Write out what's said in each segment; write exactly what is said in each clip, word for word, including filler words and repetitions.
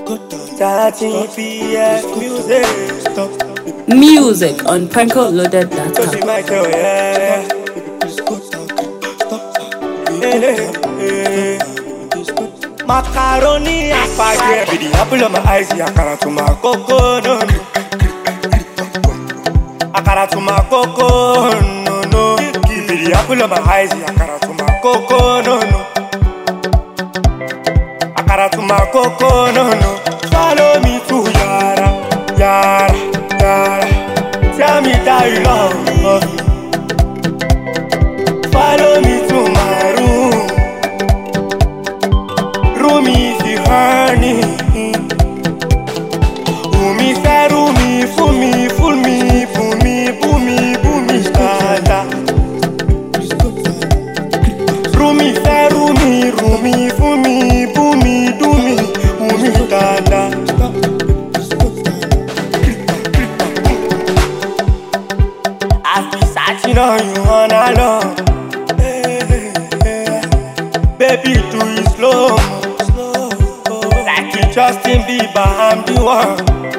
thirteen P S music. Music on Pranko Loaded dot Cause you com. might tell, yeah. Hey, hey. Macaroni and spaghetti. With the apple on my eyes, akara to my coco, no, no. Akara to my coco, no, no. With the apple on my eyes, akara to my coco, no, no. Akara to my coco, no, no. Follow me to Yara, Yara, Yara. Tell me that you love me. Follow me to my room. Room is the honey. Umi say roomy, fool me, fool me, fool me, fool me, fool me, stata. Roomy say roomy, roomy, fool me, fool me, do me, umi stata. I've been searching on you all along. Baby, do it slow, slow. Like you Justin Bieber, I'm the one.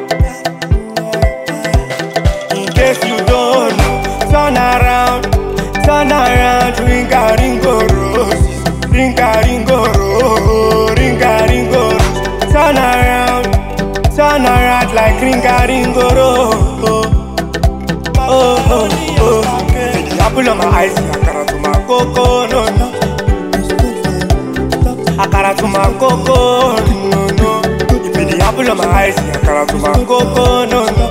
In case you don't know, turn around, turn around, ring a ringo roses, ring a ringo rose, ring a ringo rose. Turn around, turn around like ring a ringo rose. Oh, oh, oh. With the apple on my eyes, akara to my coco, no, no. Akara to my coco, no, no. You be the apple on my eyes, akara to my coco, no, no.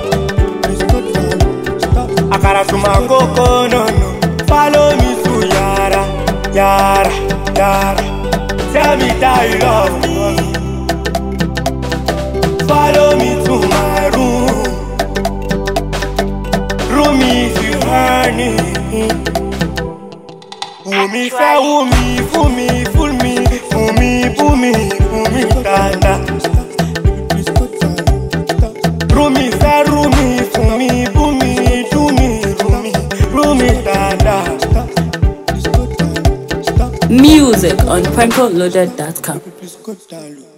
Akara to my coco, no, no. Follow me to Yara, Yara, Yara. Tell me that you love me. Follow me to my room. Room is you honey. Umi say umi, fool me, fool me, fool me, fool me, fool me, tanda. Rumi say rumi, fool me, fool me, do me, rumi, rumi, tanda. Music on Pranko Loaded dot com.